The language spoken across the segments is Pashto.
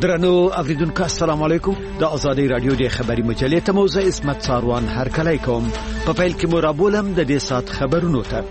درنو اوریدونکو السلام علیکم. د آزادی رادیو د خبری مجلې ته موزه اسمت ساروان هر کله کوم په پیل کې مرابولم د دې سات خبرونو ته.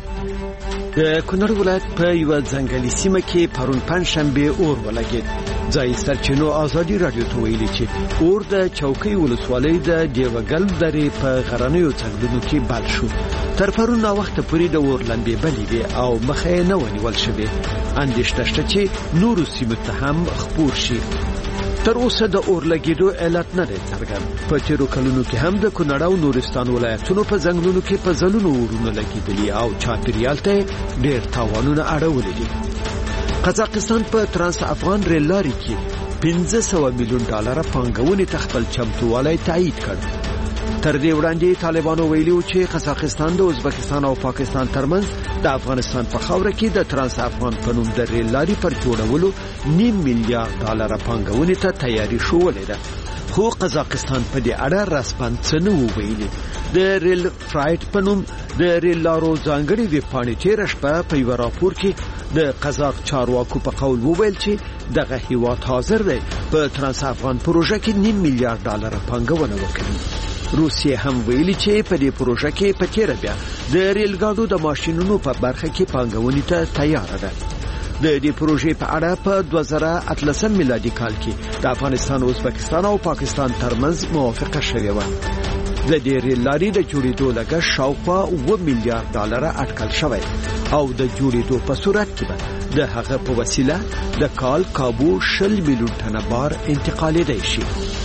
د کونړ ولایت په یو ځنګلي سیمه کې پرون پنځشنبه اور ولګید. ځای سرچینو آزادی رادیو ته ویلي چې اور د چوکۍ ولسوالۍ د دیوګل درې په غرنیو څنګلونو کې بل شو. تر پرون وخت پورې د اور لمبې بلې وي او مخه نه ونیول شوه. اندېښنه شته چې نورو سیمو ته هم خپور شي. تر اوسه د اور لګیدو علت نه دی څرګند. په تیرو کلونو کې هم د کونړ او نورستان ولایتونو په ځنګلونو کې په ځلونو اورونه لګیدلي او چاپیریال ته ډېر تاوانونه اړولي دي. قزاقستان په ترانس افغان ریل لارې کې $500 میلیون پانګونې ته خپل چمتووالی تایید کړ. تر دې وړاندې طالبانو ویلي چې قزاقستان د ازبکستان او پاکستان ترمنځ د افغانستان په خاوره کې د ترانس افغان په نوم د ریل لارې پر جوړولو $9 میلیارډ پانګونې ته تیاری شوولې ده. خو قزاقستان په دې اړه رسماً څه نه ویلي. د ریل فرایټ په نوم د ریل لارو ځانګړي ویبپاڼې تېره شپه په یو راپور کې د قزاق چارواکو په قول وویل چې دغه هیواد حاضر دی په ترانس افغان پروژه کې $9 میلیارډ پانګونه وکړي. روسیه هم ویلي چې په دې پروژه کې په تیره بیا د ریل ګاډو د ماشینونو په برخه کې پانګونې ته تیار ده. د دې پروژې په اړه په 2018 میلادي کال کې د افغانستان او ازبکستان او پاکستان ترمنځ موافقه شوې و. د دې ریل لارې د جوړېدو لګښت شاوخوا $1 میلیارډ اټکل شوی او د جوړېدو په صورت کې به د هغه په وسیله د کال کابو 20 میلیون ټنه بار انتقالېدای شي.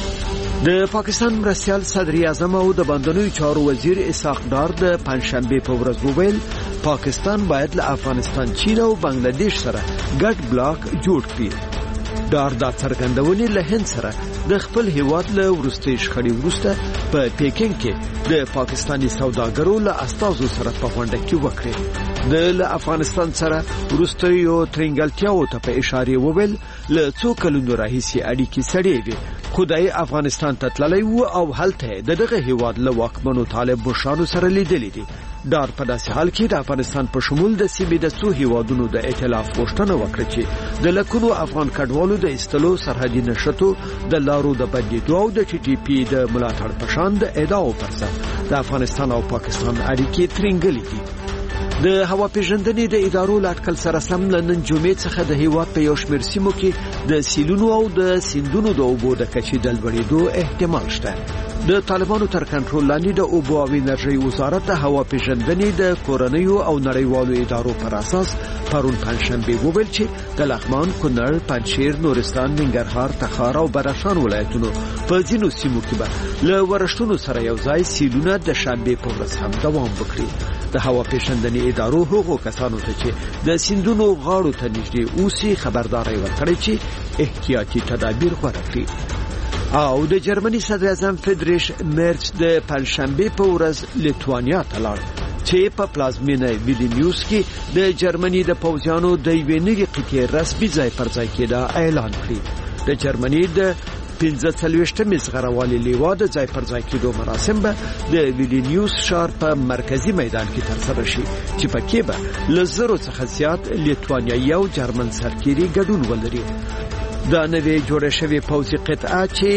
د پاکستان مرستیال صدر اعظم او د بندرونو چارو وزیر اسحاق ډار د پنځشنبه په ورځ وویل پاکستان باید له افغانستان، چین او بنگلاديش سره ګډ بلاک جوړ کړي. ډار دا څرګندونې له هند سره د خپل هیواد له ورستۍ شخړې وروسته په پیکینګ کې د پاکستاني سوداګرو له استازو سره په غونډه کې وکړه. د افغانستان سره ورستیو ترنګلتیاو ته په اشاره وویل له څو کلونو راهیسې اړیکې سړې وي. خدای افغانستان ته تللی و او هلته دغه هیواد له واکمنو طالب بشانو سره لیدلې دي. ډار په داسې حال کې د افغانستان په شمول د سیمې د څو هیوادونو د ائتلاف غوښتنه وکړه چې د لکونو افغان کډوالو د استلو سرحدي نشټو د لارو د بندیدو او د ټي ټي پی د ملاتړ په شان د ادعاو پر ضد د افغانستان او پاکستان اړیکې ترنګلې دي. د هوا پیژندنې د ادارو لاټکل سره سم نن جمعې څخه د هیواد په یو شمېر سیمو کې د سیلونو او د سیندونو د اوبو د کچې د لوړېدو احتمال شته. د طالبانو تر کنټرول لاندې د اوبو او انرژي وزارت د هوا پیژندنې د کورنیو او نړیوالو ادارو پر اساس پرون پنځشنبه وویل چې د لغمان، کونړ، پنجشیر، نورستان، ننګرهار، تخار او بدخشان ولایتونو په ځینو سیمو کې به له ورښتونو سره یو ځای سیلونه د شنبه په ورځ هم دوام وکړي. د هوا پیژندنې ادارو هغو کسانو ته چې د سیندونو غاړو ته نږدې اوسي خبرداري ورکړي چې احتیاطي تدابیر غوره کړي. او د جرمني صدر اعظم فریدریش مرچ د پنځشنبه په ورځ لیتوانیا ته لاړ چې په پلازمینه ویلنیوس کې د جرمني د پوځیانو د یوې نوې قطعې رسمي ځای پر ځای کېدا اعلان کړی. د جرمني د 45 زغروالي لیوا د ځای پر ځای کېدو مراسم به د ویلنیوس ښار په مرکزی میدان کې ترسره شي چې پکې به له زرو څخه زیات لیتوانیایي او جرمن سرتیري ګډون ولري. دا نوې جوړه شوې پوځي قطعه چې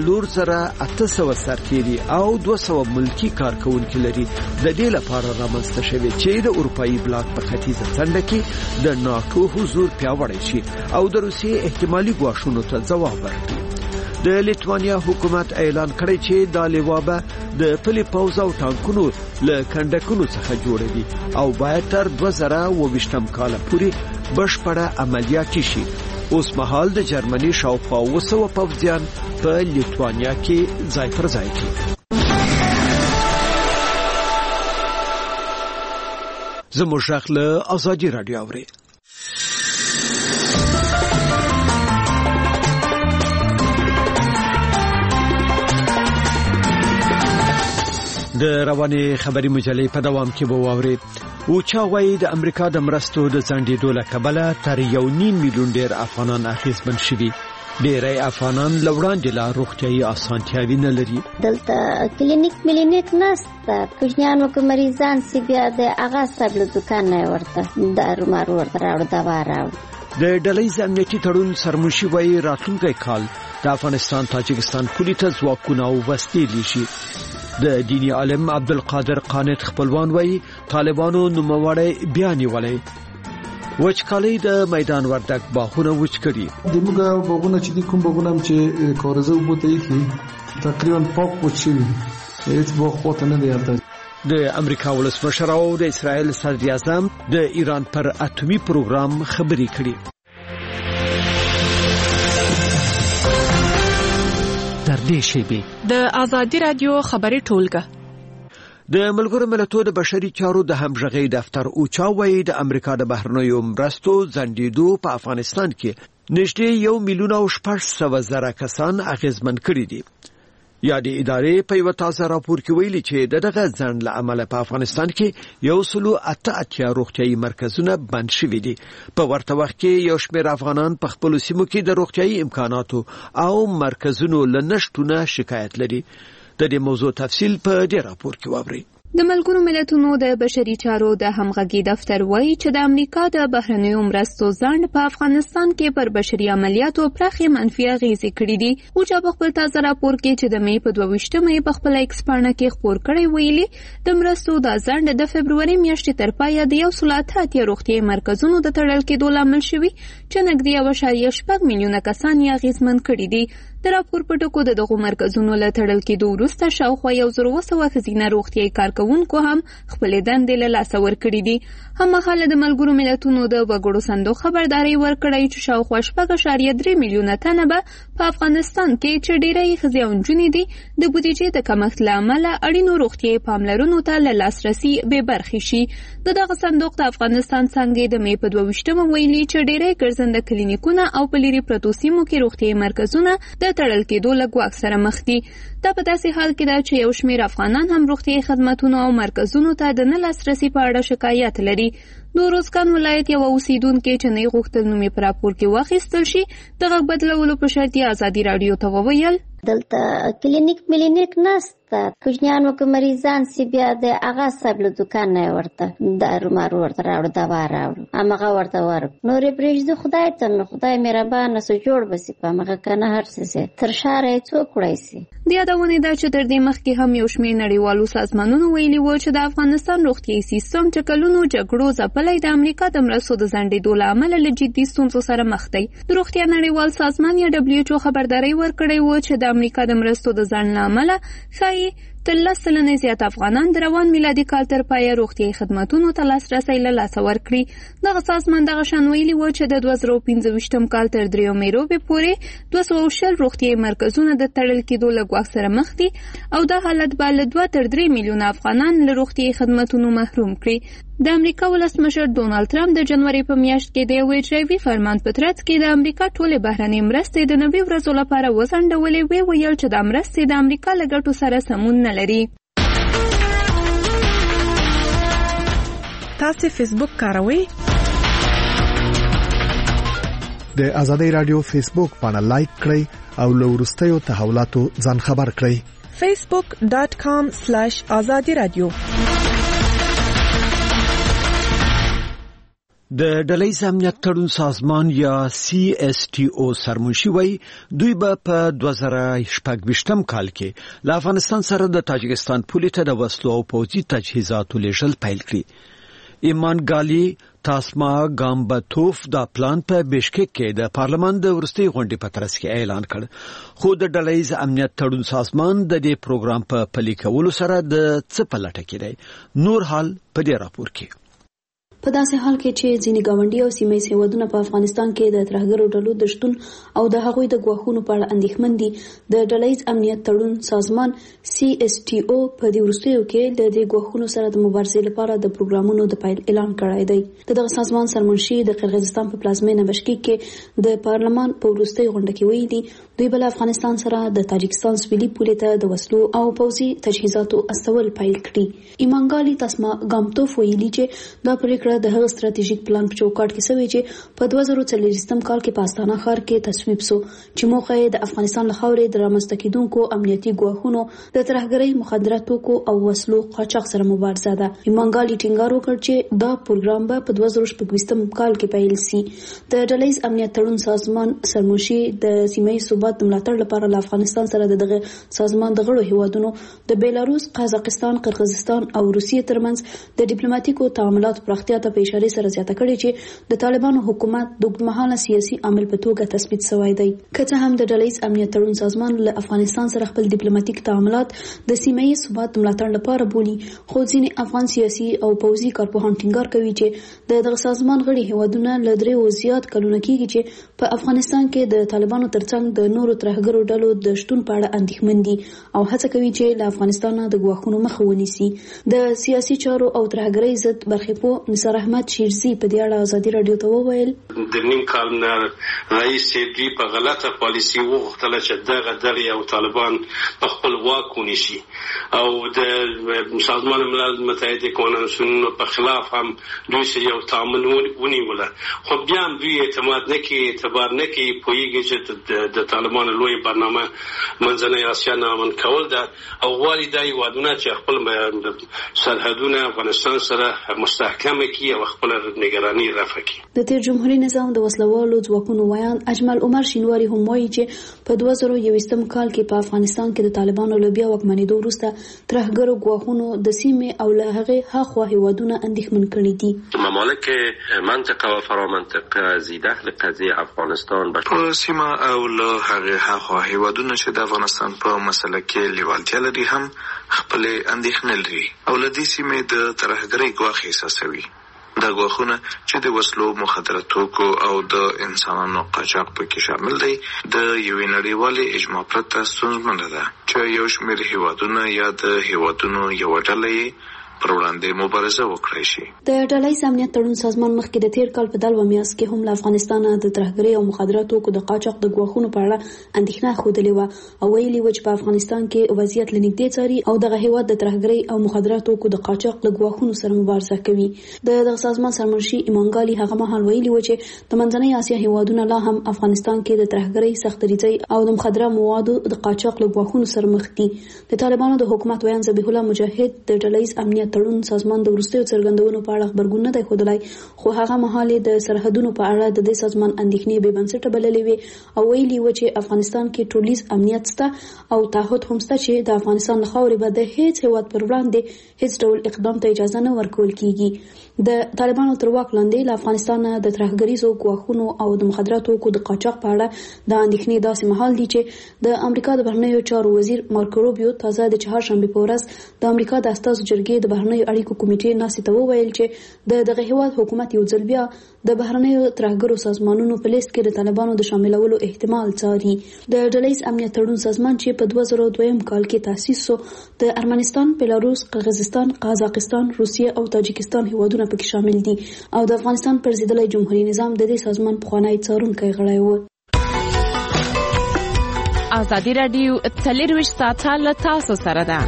4800 سرتیري او 200 ملکی کارکونکي لري د دې لپاره رامنځته شوې چې د اروپאי بلاک په ختیځه څنډه کې د ناتو حضور پیاوړی شي او د روسیې احتمالي ګواښونو ته ځواب ورکړي. د لیتوانیا حکومت اعلان کړی چې دا لیوا به د پلي پوځ او ټانکونو له کندکونو څخه جوړوي او باید تر 2022 کال پورې بشپړه عملیاتي شي. اوس مهال د جرمني شاوخوا 200 پوځیان په لیتوانیا کې ځای پر ځای دي. زموږ غږ له آزادي رادیو اوري. د رواني خبري مجلې په دوام کې به واوري او چا وایي د امریکا د مرستو د ځنډېدو له کبله تر 1.5 میلیون ډیر افغانان اخیستمن شوي. ډیری افغانان لوړاندې لا روغتیايي اسانتیاوې نه لري. دلته کلینیک ملینیک نشته. کوچنیانو کې مریضان سی بیا د هغه سبل دکان نه ورته دارو مارو ورته راوړ دوا راوړ. د ډلهیز امنیتي تړون سرمنشي وایي راتلونکي کال د افغانستان تاجکستان پولې ته ځواکونه وسپارل شي. د دینی عالم عبدالقادر قانت خپلوان وایي طالبانو نوموړی بیا نیولای. وچکالي د میدان وردګ باغونه وچ کړي. د موږ باغونه چې د کوم باغونه چې کارزه وبته یې تقریبا پاک وچوي هیڅ باغ پاتې نه دی هلته. د امریکا ولسمشر او د اسرائیل صدر اعظم د ایران پر اټومي پروګرام خبرې کړې. در دې شیبه د آزادی رادیو خبري ټولګه د ملګرو ملتونو د بشري چارو د همغږي دفتر اوچا وایي د امریکا د بهرنیو مرستو ځنډېدو په افغانستان کې نږدې 1,600,000 کسان اغیزمن کړي دي. یا د ادارې په یو تازه راپور کې ویلي چې دغه ځنډ له امله په افغانستان کې 188 روغتيایي مرکزونه بند شوي دي. په ورته وخت کې یو شمېر افغانان په خپل سیمو کې د روغتيایي امکاناتو او مرکزونو لنشټونه شکایت لري. د دې موضوع تفصیل په دې راپور کې واورئ. د ملګرو ملتونو د بشري چارو د همغږي دفتر وایي چې د امریکا د بهرنیو مرستو ځنډ په افغانستان کې پر بشري عملیاتو پراخې منفي اغیزې کړې دي. اوچا په خپل تازه راپور کې چې د مې په 22 په خپل ایکس پاڼه کې خپور کړی ویلي د مرستو د ځنډ د فبروري میاشتې تر پایه د 188 روغتیایي مرکزونو د تړل کېدو لامل شوی چې نږدې 1.6 میلیونه کسان یې اغیزمن کړي دي. د راپور په ټکو د دغو مرکزونو له تړل کېدو وروسته شاوخوا 1,200 ښځینه روغتیایي کارکوونکو هم خپلې دندې له لاسه ورکړي دي. هممهاله د ملګرو ملتونو د وګړو صندوق خبرداري ورکړی چې شاوخوا 4.3 میلیونه تنه به په افغانستان کې چې ډېری ښځې او نجونې دي د بودیجې د کمښت له امله اړینو روغتیایي پاملرنو ته له لاسرسي بې برخې شي. دغه صندوق د افغانستان څنګه د مې په 22 ویلي چې ډېری ګرځنده کلینیکونه او په لرې پرتو سیمو کې روغتیایي مرکزونه د تړل کېدو له ګواښ سره مخ دي. دا په داسې حال کې ده چې یو شمېر افغانان هم روغتیایي خدماتونو او مرکزونو ته د نه لاسرسي په اړه شکایت لري. د روزګان ولایت یو اوسیدونکو چې نه غوښتل نوم یې په راپور کې واخیستل شي د غږ بدلولو په شرط آزادي رادیو ته وویل دلته کلینیک نسته. کوچنیانو که مریضان سی بیا د هغه صاحب له دوکان نه ورته دارو مارو ورته راوړو دوا راوړو همغه ورته ورکړو. نورې پرېږدو خدای ته نو خدای مهربانه سو جوړ به سي په همغه که نه هر څه تر ښاره یې څوک وړی سي. د یادونې ده چې تر دې مخکې هم یو شمېر نړیوالو سازمانونو ویلي وو چې د افغانستان روغتیایي سیستم چې کلونو جګړو ځپلی د امریکا د مرستو د ځنډېدو له امله له جدي ستونزو سره مخ دی. د روغتیا نړیوال سازمان یا WHO خبرداری ورکړی و چې د امریکا د مرستو د ځنډ له امله ښایي تر 10 سلنې زیات افغانان د روان میلادي کال تر پایه روغتیایي خدماتونو ته لاسرسی له لاسه ورکړي. دغه سازمان دغه شان ویلي و چې د 2015 کال تر 3 مې پورې 220 روغتیایي مرکزونه د تړل کېدو له ګواښ سره مخ دي او دا حالت به له 2 تر 3 میلیونه افغانان له روغتیایي خدماتونو محروم کړي. د امریکا ولسمشر ډونالد ټرمپ د جنوري په میاشت کې د یو اجرایي فرمان په ترڅ کې د امریکا ټولې بهرنۍ مرستې د 90 ورځو لپاره وځنډولې. ویل چې د مرستې د امریکا له ګټو سره سمون نه لري. تاسو فیسبوک کاروئ؟ د آزادی رادیو فیسبوک باندې لایک کړئ او له وروستیو تحولاتو ځان خبر کړئ. facebook.com/azadi radio. د ډلهیز امنیت تړون سازمان یا CSTO سرمنشي وایي دوی به په 2018 کال کې له افغانستان سره د تاجکستان پولې ته د وسلو او پوځي تجهیزاتو لیږل پیل کړي. ایمان ګالي تاسما ګامبتوف دا پلان په بشکک کې د پارلمان د ورستي غونډې په ترڅ کې اعلان کړ. خو د ډلهیز امنیت تړون سازمان د دې پروګرام په پلي کولو سره د څه په لټه کې دی. نور حال په دې راپور کې. په داسې حال کې چې ځینې ګاونډي او سیمه ییز هیوادونه په افغانستان کې د ترهګرو ډلو د شتون او د هغوی د ګواښونو په اړه اندېښمن دي، د ډلهیز امنیت تړون سازمان CSTO په دې وروستیو کې د دې ګواښونو سره د مبارزې لپاره د پروګرامونو د پیل اعلان کړی دی. دغه سازمان سرمنشي د قرغیزستان په پلازمینه بشکیک کې د پارلمان په وروستۍ غونډه کې ویلي دوی بل افغانستان سره د تاجکستان سویلي پولې ته د وسلو او پوځي تجهیزاتو استول پیل کړي. ایمانګالي تاسما ګامتوف ویلي چې دا پریکړه اړه د هغه ستراتیژیک پلان په چوکاټ کې شوی چې په 2040 کال کې پاستانه ښار کې تصویب شو چې موخه یې د افغانستان له خاورې د رامنځته کېدونکو امنیتي ګواښونو د ترهګرۍ، مخدراتو او وسلو قاچاق سره مبارزه ده. ایمانګالي ټینګار وکړ چې دا پروګرام به په 2025 کال کې پیل شي. د ډلهیز امنیت تړون سازمان سرمشي د سیمې ثبات د ملاتړ لپاره له افغانستان سره دغه سازمان د غړو هیوادونو د بیلاروس، قزاقستان، قرغیزستان او روسیې ترمنځ د ډیپلوماټیکو تعاملاتو پراختیا ته په اشاره سره زیاته کړې چې د طالبانو حکومت د اوږدمهاله سیاسي عامل په توګه تثبیت شوی دی. که څه هم د ډلهیز امنیت تړون سازمان له افغانستان سره خپل ډیپلوماټیک تعاملات د سیمې ثبات د ملاتړ لپاره بولي، خو ځینې افغان سیاسي او پوځي کارپوهان ټینګار کوي چې دغه سازمان غړي هیوادونه له 3 زیات کلونه کېږي چې په افغانستان کې د طالبانو ترڅنګ د نورو ترهګرو ډلو د شتون په اړه اندېښمن دي او هڅه کوي چې له افغانستان د ګواښونو مخه ونیسي. د سیاسي چارو او ترهګرۍ ضد برخپو نثار احمد شیرزي په دې اړه ازادي رادیو ته وویل د نیم کال نه رئیس سیدی په غلطه پالیسي وغوښتله چې دغه ډلې او طالبان په خپل واک ونیسي او د سازمان ملل متحد کنوانسیون په خلاف هم دوی سره یو تعامل ونیوله، خو بیا هم دوی اعتماد نه کوي، اعتبار نه کوي، پوهیږي چې د طالبانو لوی برنامه منځنۍ اسیا نامن کول ده او غواړي دا هیوادونه چې خپل سرحدونه افغانستان سره مستحکم کړي او خپل نگراني رفع کړي. د تیر جمهوریت نظام د وسلوالو ځواکونو ویان اجمل عمر شینواری هم وایي چې په 2021 کال کې په افغانستان کې د طالبانو له بیا واکمنېدو وروسته ترهګرو ګواښونو د سیمې او له هغې هاخوا هیوادونه اندېښمن کړي دي. ممالک منطقه و فرامنطقه زیده لقضیه افغانستان په سیمه او له هغې هاخوا هیوادونه چې د افغانستان په مسله کې لیوالتیا لري هم خپل اندېښنې لري او له دې سیمې د ترهګرۍ ګواښ احساسوي. دا ګواښونه چې د وسلو، مخدراتو او د انسانانو قاچاق پکې شامل دی د یوې نړیوالې اجماع پرته ستونزمنه ده چې یو شمېر هیوادونه یا د هیوادونو یوه ډله یې پر وړاندې مبارزه وکړای شي. د ډلهیز امنیت تړون سازمان مخکې د تیر کال په دلوه میاشت کې هم له افغانستان د ترهګرۍ او مخدراتو د قاچاق د ګواښونو په اړه اندېښنه ښودلې وه او ویلي و چې په افغانستان کې وضعیت له نږدې څاري او دغه هیواد د ترهګرۍ او مخدراتو د قاچاق له ګواښونو سره مبارزه کوي. دغه سازمان سرمنشي ایمانګالي هغه مهال ویلي و چې د منځنۍ اسیا هیوادونه لا هم افغانستان کې د ترهګرۍ، سختدریځۍ او د مخدره موادو د قاچاق له ګواښونو سره مخ دي. د طالبانو د حکومت ویان ذبیح الله مجاهد د ډلهیز امنیت تړون سازمان د وروستیو څرګندونو په اړه خبرګون نه دی ښودلی، خو هغه مهال د سرحدونو په اړه د دې سازمان اندېښنې بې بنسټه بللې وې او ویلي و چې افغانستان کې ټولیز امنیت شته او تعهد هم شته چې د افغانستان له خاورې به د هیڅ هیواد پر وړاندې هیڅ ډول اقدام ته اجازه نه ورکول کیږي. د طالبانو تر واک لاندې له افغانستان د ترهګریزو ګواښونو او د مخدراتو د قاچاق په اړه د اندېښنې داسې مهال دی چې د امریکا د بهرنیو چارو وزیر مارکو روبیو تازه د چهارشنبې په ورځ د امریکا د استازو جرګې د بهرنیو اړیکو کمیټې ناستې ته وویل چې دغه هیواد حکومت یو ځل بیا د بهرنیو ترهګرو سازمانونو په لیست کې د طالبانو د شاملولو احتمال څاري. د ډلهیز امنیت تړون سازمان چې په 2002 کال کې تاسیس شو د ارمنستان، بیلاروس، قرغیزستان، قزاقستان، روسیې او تاجکستان هیوادونه پکې شامل دي او د افغانستان پرضدلی جمهوریت نظام د دې سازمان پخوانی څارونکی غړی و. ازادي رادیو 24 ساعته له تاسو سره ده.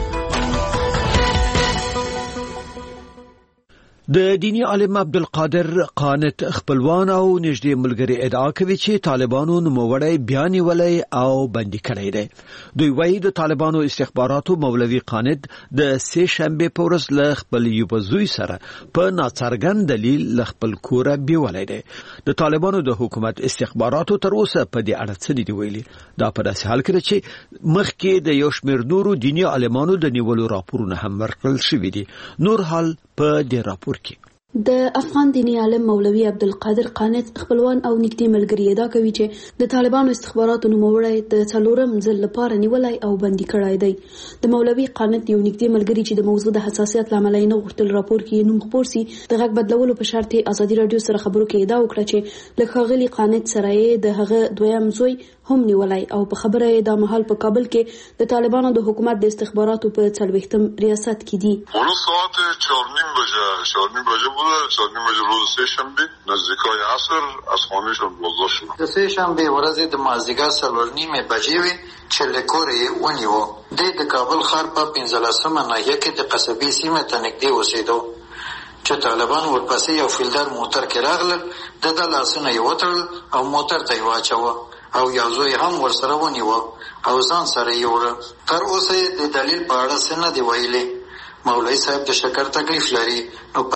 د دینی عالم عبدالقادر قانت خپلوان او نږدې ملګری ادعا کوي چې طالبانو نوموړی بیا نیولی او بندي کړی دی. دوی وایي د طالبانو استخباراتو مولوي قانت د سه شنبې په ورځ له خپل یو زوی سره په ناڅرګند دلیل له خپل کوره بیولی دی. د طالبانو د حکومت استخباراتو تر اوسه په دې اړه څه دي ویلي. دا په داسې حال کې چې مخکې د یو شمېر نورو دینی عالمانو د نیولو راپورونه هم ورکړل شوي دي. نور حال په دې راپور د افغان دینی عالم مولوي عبدالقادر قانت خپلوان او نږدې ملګري ادعا کوي چې د طالبانو استخباراتو نوموړی د څلورم ځل لپاره نیولی او بندي کړی دی. د مولوي قانت یو نږدې ملګري چې د موضوع د حساسیت له امله یې نه غوښتل راپور کې نوم خپور سي د غږ بدلولو په شرط ازادي رادیو سره خبرو کې ادعا وکړه چې له ښاغلي قانت سره یې د هغه دویم زوی هم نیولی او په خبره یې دا مهال په کابل کې د طالبانو د حکومت د استخباراتو په 40م ریاست کې دي. ساعت 4:30 بجه بوده. 4:30 روز سه شنبه نزدیکای عصر از خانهشون بازداشت شدن. د سه شنبه ورځ د مازدیګر 4:30 بجې وې چې له کورې ونیو. د کابل ښار په 15مه ناحیه کې د قصبې سیمه ته نږدې اوسېدو. چې طالبان ورپسې یو فیلډر موټر کې راغلل، د لاسونه یې وتړل او موټر ته یې واچوه او یو زوی هم ورسره ونیوه او ځان سره یې وړه. تر اوسه د دلیل په اړه څه نه دی ویلي. مولوي صاحب د شکر تکلیف لري نو